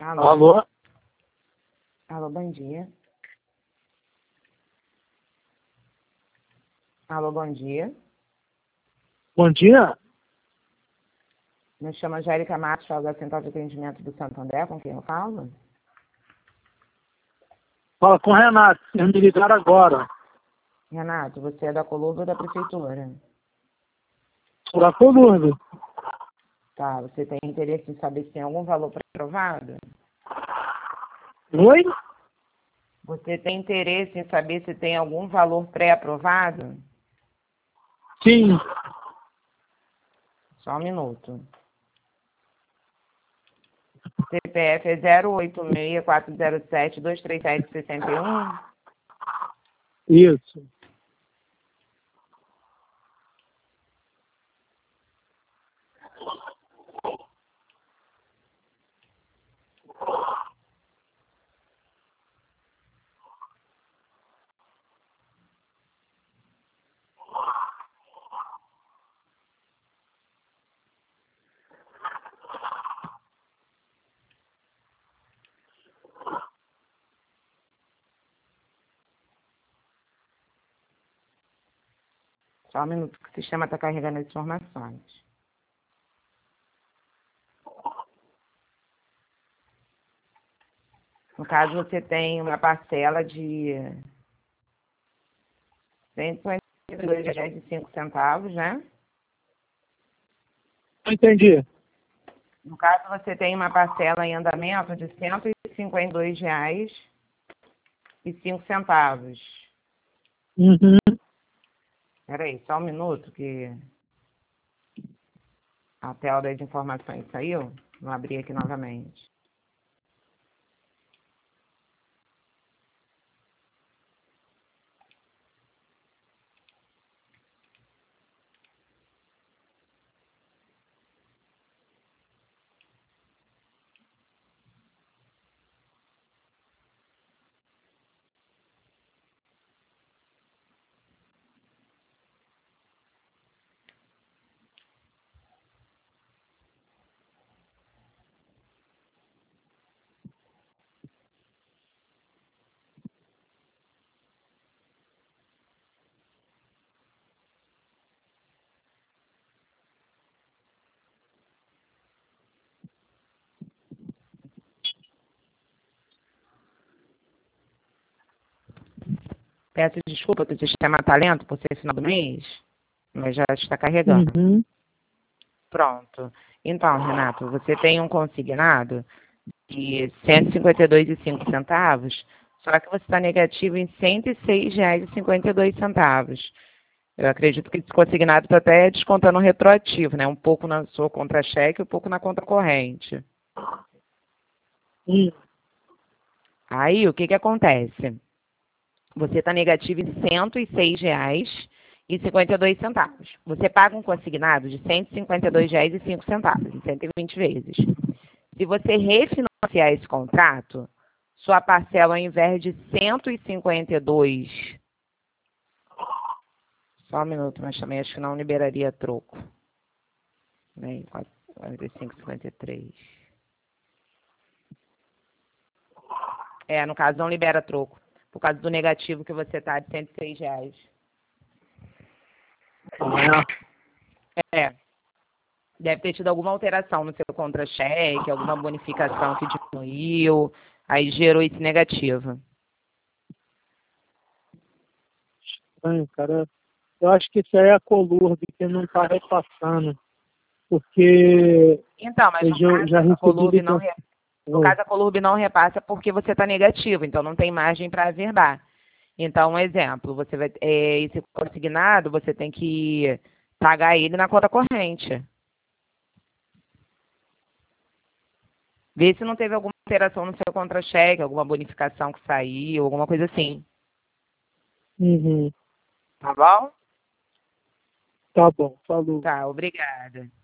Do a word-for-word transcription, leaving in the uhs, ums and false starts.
Alô? Alô? Alô, bom dia. Alô, bom dia. Bom dia. Me chamo Angélica Matos, falo da Central de Atendimento do Santo André, com quem eu falo? Fala com o Renato. Eles me ligaram agora. Renato, você é da Colurbo ou da Prefeitura? Sou da Colurbo. Tá, você tem interesse em saber se tem algum valor pré-aprovado? Oi? Você tem interesse em saber se tem algum valor pré-aprovado? Sim. Só um minuto. C P F é zero oito seis, quatro zero sete, dois três sete, seis um? Isso. Só um minuto que o sistema está carregando as informações. No caso, você tem uma parcela de cento e cinquenta e dois reais e cinco centavos, né? Não entendi. No caso, você tem uma parcela em andamento de cento e cinquenta e dois reais e cinco centavos. Uhum. Espera aí, só um minuto que a tela das informações saiu. Vou abrir aqui novamente. Peço desculpa que o sistema está lento por ser final do mês, mas já está carregando. Uhum. Pronto. Então, Renato, você tem um consignado de cento e cinquenta e dois reais e cinco centavos, só que você está negativo em cento e seis reais e cinquenta e dois centavos. Eu acredito que esse consignado está até descontando o retroativo, né? Um pouco na sua contra-cheque e um pouco na conta corrente. Hum. Aí, o que que acontece? Você está negativo em cento e seis reais e cinquenta e dois centavos. Você paga um consignado de cento e cinquenta e dois reais e cinco centavos, em cento e vinte vezes. Se você refinanciar esse contrato, sua parcela, ao invés de cento e cinquenta e dois... Só um minuto, mas também acho que não liberaria troco. Né? quarenta e cinco, cinquenta e três. É, no caso, não libera troco. Por causa do negativo que você está de cento e seis reais. Ah, É. Deve ter tido alguma alteração no seu contra-cheque, alguma bonificação que diminuiu, aí gerou esse negativo. estranho, cara. Eu acho que isso aí é a Colurbo que não está repassando. Porque Então, mas eu no já, caso, já a recebi Colurb não, ligação. re... no caso, a Colurb não repassa porque você está negativo, então não tem margem para averbar. Então, um exemplo, você vai, é, esse consignado, você tem que pagar ele na conta corrente. Vê se não teve alguma alteração no seu contra-cheque, alguma bonificação que saiu, alguma coisa assim. Uhum. Tá bom? Tá bom, falou. Tá, obrigada.